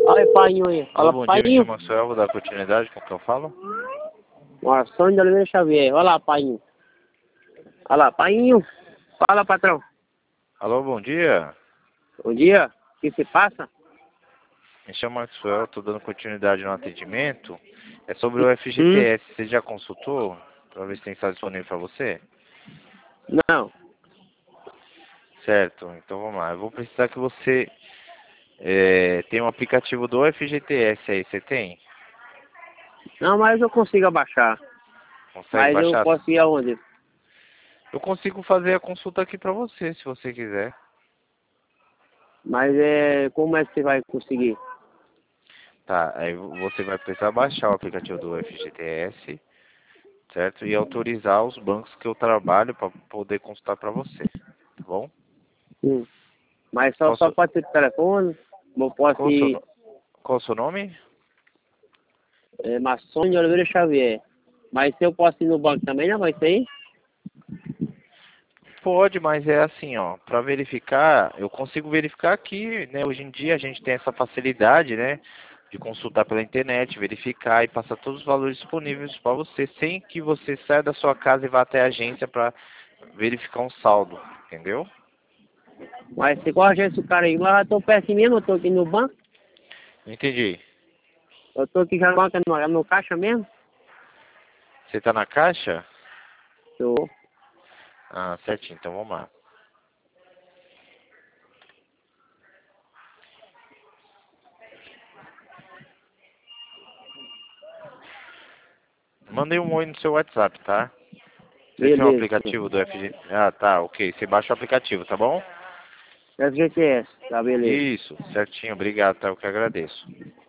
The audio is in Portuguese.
Olha o painho aí. Alô, Fala, bom dia, me painho. chamo Maxwell, vou dar continuidade com o que eu falo. Marçom de Oliveira Xavier. Olha lá, painho. Olha lá, painho. Fala, patrão. Alô, bom dia, Bom dia. O que se passa? me chamo Maxwell, estou dando continuidade no atendimento. É sobre o Hum? FGTS, você já consultou? Para ver se tem estado disponível para você? Não. Certo, então vamos lá. Eu vou precisar que você tenha um aplicativo do FGTS aí, você tem? Não, mas eu consigo abaixar. Consegue Mas eu baixar? posso ir aonde? Eu consigo fazer a consulta aqui para você, se você quiser. Mas como é que você vai conseguir? Tá, aí você vai precisar baixar o aplicativo do FGTS, certo? E autorizar os bancos que eu trabalho para poder consultar para você, tá bom? Hum. Mas só Posso, pode ser por telefone. Eu posso qual o seu, ir qual o seu nome? Marçom de Oliveira Xavier. Mas se eu posso ir no banco também, não vai ser aí? Pode, mas é assim, ó, para verificar, eu consigo verificar aqui, né? Hoje em dia a gente tem essa facilidade, né, de consultar pela internet, verificar e passar todos os valores disponíveis para você, sem que você saia da sua casa e vá até a agência para verificar um saldo, entendeu? Mas se igual a gente, o cara aí, mas eu tô perto mesmo, eu tô aqui no banco. Não entendi. Eu tô aqui já no banco, no caixa mesmo. Você tá na caixa? Tô. Ah, certinho, então vamos lá. Mandei um oi no seu WhatsApp, tá? Você tem o Beleza. aplicativo do FG? Ah, tá, ok. Você baixa o aplicativo, tá bom? FGTS, tá beleza. Isso, certinho, obrigado, tá? Eu que agradeço.